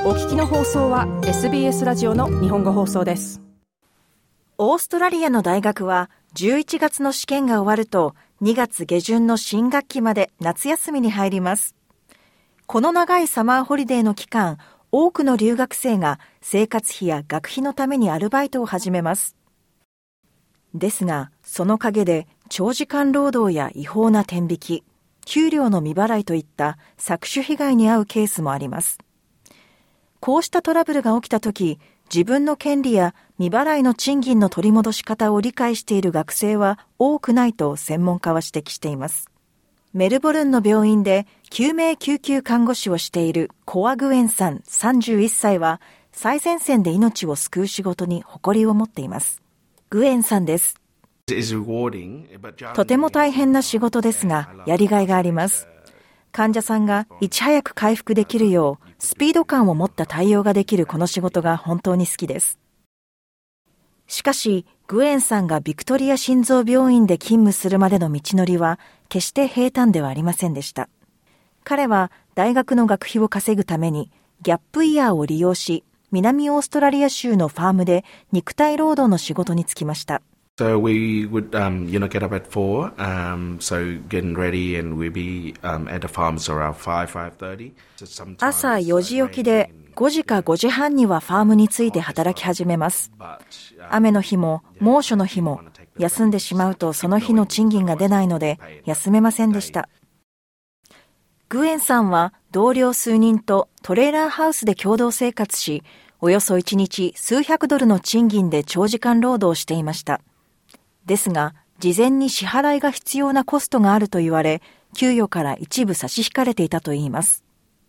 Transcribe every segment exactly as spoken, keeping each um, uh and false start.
お聞きの放送は エスビーエス ラジオの日本語放送です。 オーストラリアの大学はじゅういちがつの試験が終わるとにがつ下旬の新学期まで夏休みに入ります。この長いサマーホリデーの期間、多くの留学生が生活費や学費のためにアルバイトを始めます。ですが、その陰で長時間労働や違法な天引き、給料の未払いといった搾取被害に遭うケースもあります。こうしたトラブルが起きたとき、自分の権利や未払いの賃金の取り戻し方を理解している学生は多くないと専門家は指摘しています。メルボルンの病院で救命救急看護師をしているコア・グエンさんさんじゅういっさいは最前線で命を救う仕事に誇りを持っています。グエンさんです。とても大変な仕事ですが、やりがいがあります。患者さんがいち早く回復できるよう、スピード感を持った対応ができるこの仕事が本当に好きです。しかし、グエンさんがビクトリア心臓病院で勤務するまでの道のりは、決して平坦ではありませんでした。彼は大学の学費を稼ぐために、ギャップイヤーを利用し、南オーストラリア州のファームで肉体労働の仕事に就きました。 So we would, um, you know, get up at four, um, so getting ready and we'd be um, at the farms around five, five thirty. 朝よじ起きでごじかごじはんにはファームに着いて働き始めます。雨の日も猛暑の日も休んでしまうとその日の賃金が出ないので休めませんでした。グエンさんは同僚数人とトレーラーハウスで共同生活し、およそいちにち数百ドルの賃金で長時間労働していました。ですが、事前に支払いが必要なコストがあると言われ、給与から一部差し引かれていたといいます。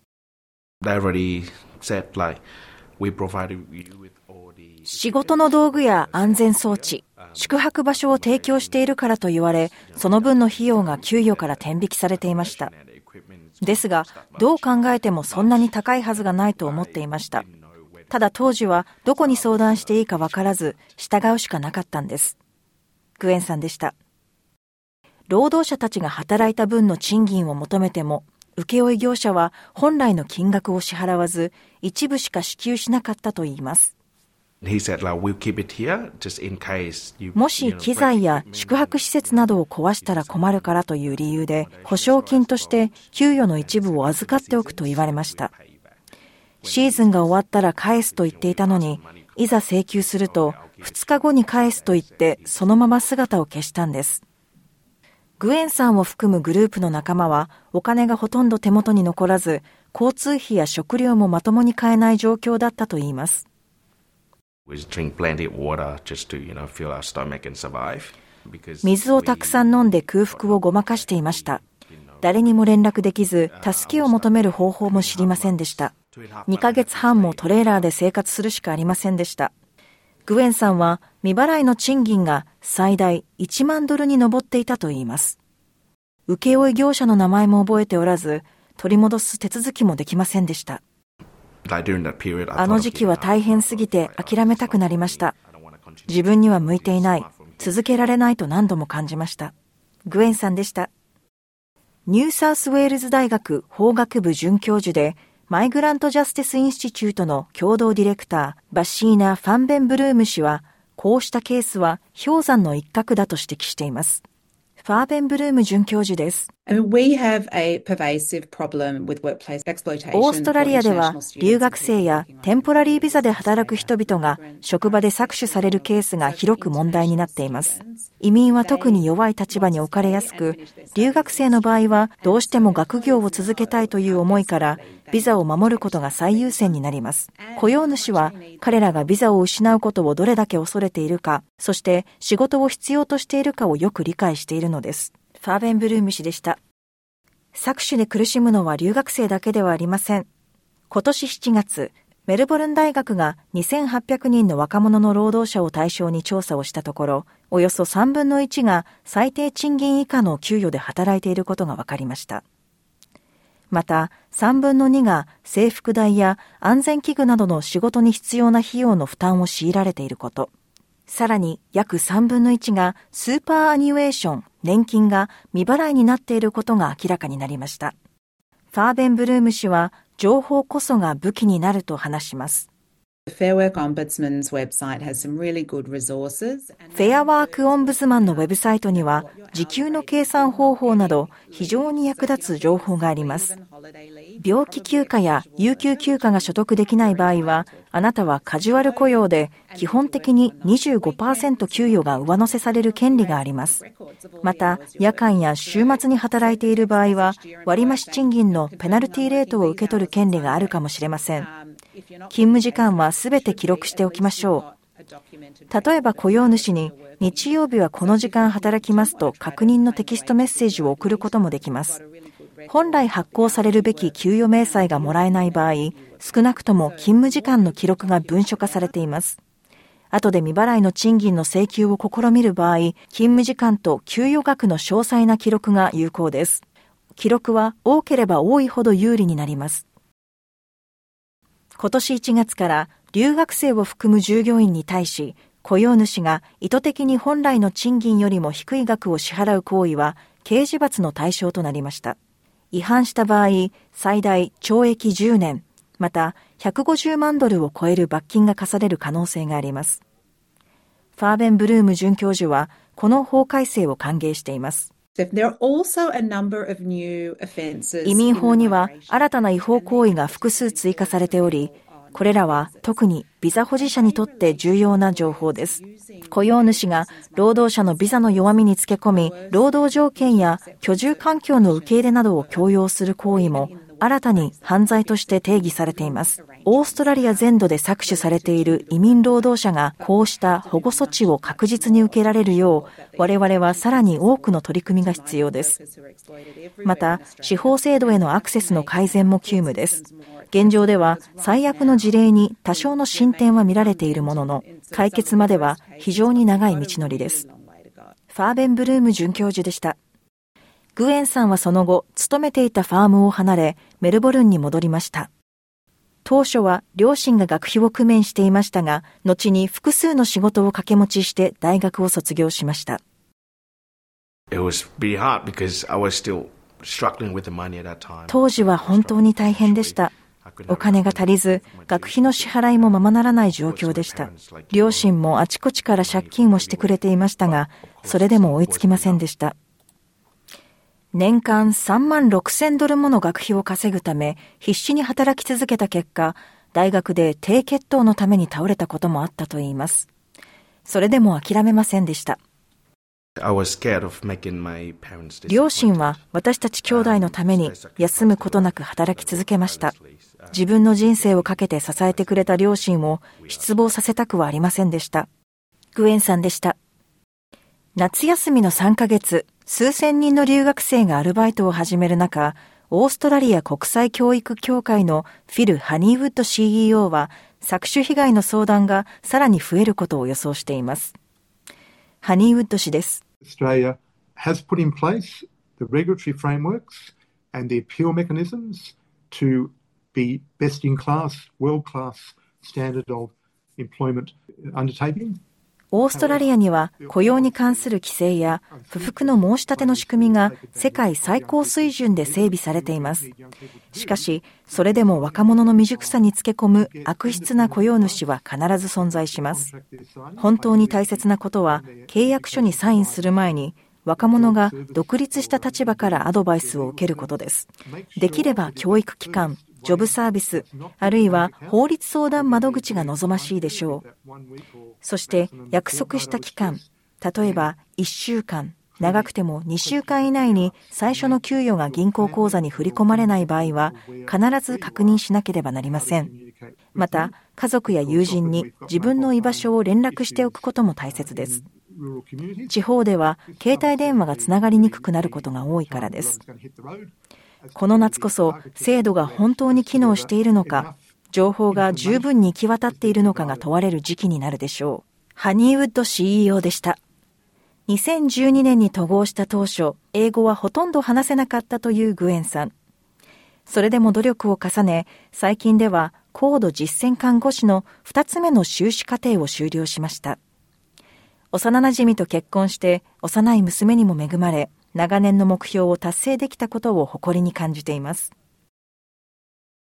仕事の道具や安全装置、宿泊場所を提供しているからと言われ、その分の費用が給与から天引きされていました。ですが、どう考えてもそんなに高いはずがないと思っていました。ただ当時はどこに相談していいか分からず、従うしかなかったんです。グエンさんでした。労働者たちが働いた分の賃金を求めても、請負業者は本来の金額を支払わず、一部しか支給しなかったといいます。もし機材や宿泊施設などを壊したら困るからという理由で、保証金として給与の一部を預かっておくと言われました。シーズンが終わったら返すと言っていたのに、いざ請求するとふつかごに返すと言ってそのまま姿を消したんです。グエンさんを含むグループの仲間はお金がほとんど手元に残らず、交通費や食料もまともに買えない状況だったといいます。水をたくさん飲んで空腹をごまかしていました。誰にも連絡できず、助けを求める方法も知りませんでした。にかげつはんもトレーラーで生活するしかありませんでした。グエンさんは未払いの賃金が最大いちまんドルに上っていたといいます。請負業者の名前も覚えておらず、取り戻す手続きもできませんでした。あの時期は大変すぎて諦めたくなりました。自分には向いていない、続けられないと何度も感じました。グエンさんでした。ニューサウスウェールズ大学法学部准教授で、マイグラント・ジャスティス・インスティチュートの共同ディレクター、バシーナ・ファンベンブルーム氏は、こうしたケースは氷山の一角だと指摘しています。ファーベンブルーム准教授です。オーストラリアでは留学生やテンポラリービザで働く人々が職場で搾取されるケースが広く問題になっています。移民は特に弱い立場に置かれやすく、留学生の場合はどうしても学業を続けたいという思いからビザを守ることが最優先になります。雇用主は彼らがビザを失うことをどれだけ恐れているか、そして仕事を必要としているかをよく理解しているのです。ファーベンブルーム氏でした。搾取で苦しむのは留学生だけではありません。今年しちがつ、メルボルン大学がにせんはっぴゃくにんの若者の労働者を対象に調査をしたところ、およそさんぶんのいちが最低賃金以下の給与で働いていることが分かりました。また、さんぶんのにが制服代や安全器具などの仕事に必要な費用の負担を強いられていること、さらに約さんぶんのいちがスーパーアニュエーション、年金が未払いになっていることが明らかになりました。ファーベンブルーム氏は情報こそが武器になると話します。 Fair Work Ombudsman's website has some really good resources. フェアワークオンブズマンのウェブサイトには時給の計算方法など非常に役立つ情報があります。病気休暇や有給休暇が所得できない場合は、あなたはカジュアル雇用で基本的に にじゅうごパーセント 給与が上乗せされる権利があります。また、夜間や週末に働いている場合は、割増賃金のペナルティレートを受け取る権利があるかもしれません。勤務時間はすべて記録しておきましょう。例えば雇用主に日曜日はこの時間働きますと確認のテキストメッセージを送ることもできます。本来発行されるべき給与明細がもらえない場合、少なくとも勤務時間の記録が文書化されています。後で未払いの賃金の請求を試みる場合、勤務時間と給与額の詳細な記録が有効です。記録は多ければ多いほど有利になります。今年いちがつから留学生を含む従業員に対し、雇用主が意図的に本来の賃金よりも低い額を支払う行為は刑事罰の対象となりました。違反した場合、最大懲役じゅうねん、またひゃくごじゅうまんドルを超える罰金が課される可能性があります。ファーベン・ブルーム准教授は、この法改正を歓迎しています。移民法には新たな違法行為が複数追加されており、これらは特にビザ保持者にとって重要な情報です。雇用主が労働者のビザの弱みにつけ込み、労働条件や居住環境の受け入れなどを強要する行為も新たに犯罪として定義されています。オーストラリア全土で搾取されている移民労働者がこうした保護措置を確実に受けられるよう、我々はさらに多くの取り組みが必要です。また、司法制度へのアクセスの改善も急務です。現状では最悪の事例に多少の進展は見られているものの、解決までは非常に長い道のりです。ファーベン・ブルーム准教授でした。グエンさんはその後、勤めていたファームを離れ、メルボルンに戻りました。当初は両親が学費を工面していましたが、後に複数の仕事を掛け持ちして大学を卒業しました。当時は本当に大変でした。お金が足りず、学費の支払いもままならない状況でした。両親もあちこちから借金をしてくれていましたが、それでも追いつきませんでした。年間さんまんろくせんドルもの学費を稼ぐため必死に働き続けた結果、大学で低血糖のために倒れたこともあったといいます。それでも諦めませんでした。両親は私たち兄弟のために休むことなく働き続けました。自分の人生をかけて支えてくれた両親を失望させたくはありませんでした。グエンさんでした。夏休みのさんかげつ、数千人の留学生がアルバイトを始める中、オーストラリア国際教育協会のフィル・ハニーウッド シーイーオー は、搾取被害の相談がさらに増えることを予想しています。ハニーウッド氏です。 Australia has put in place the regulatory frameworks and the appeal mechanisms to be best in class, world class standard of employment undertaking. オーストラリアには雇用に関する規制や不服の申し立ての仕組みが世界最高水準で整備されています。しかし、それでも若者の未熟さにつけ込む悪質な雇用主は必ず存在します。本当に大切なことは、契約書にサインする前に若者が独立した立場からアドバイスを受けることです。できれば教育機関、ジョブサービス、あるいは法律相談窓口が望ましいでしょう。そして約束した期間、例えばいっしゅうかん、長くてもにしゅうかん以内に最初の給与が銀行口座に振り込まれない場合は必ず確認しなければなりません。また、家族や友人に自分の居場所を連絡しておくことも大切です。地方では携帯電話がつながりにくくなることが多いからです。この夏こそ制度が本当に機能しているのか、情報が十分に行き渡っているのかが問われる時期になるでしょう。ハニーウッド シーイーオー でした。にせんじゅうにねんに渡航した当初、英語はほとんど話せなかったというグエンさん。それでも努力を重ね、最近では高度実践看護師のふたつめの修士課程を修了しました。幼馴染と結婚して幼い娘にも恵まれ、長年の目標を達成できたことを誇りに感じています。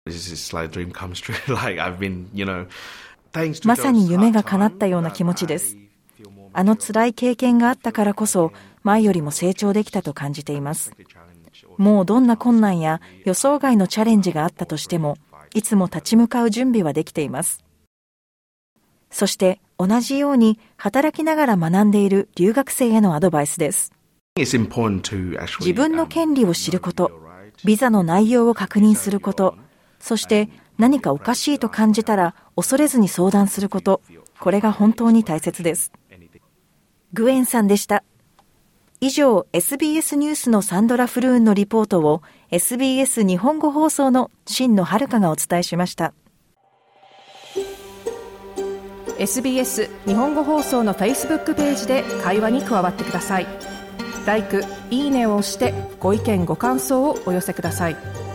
This is like a dream come true. Like I've been, you know, thanks to まさに夢が叶ったような気持ちです。あの辛い経験があったからこそ前よりも成長できたと感じています。もうどんな困難や予想外のチャレンジがあったとしてもいつも立ち向かう準備はできています。そして同じように働きながら学んでいる留学生へのアドバイスです。自分の権利を知ること、ビザの内容を確認すること、そして何かおかしいと感じたら恐れずに相談すること、これが本当に大切です。グエンさんでした。以上、エスビーエス ニュースのサンドラ・フルーンのリポートを エスビーエス 日本語放送の真野遥がお伝えしました。 エスビーエス 日本語放送の Facebook ページで会話に加わってください。ライク、いいねを押してご意見ご感想をお寄せください。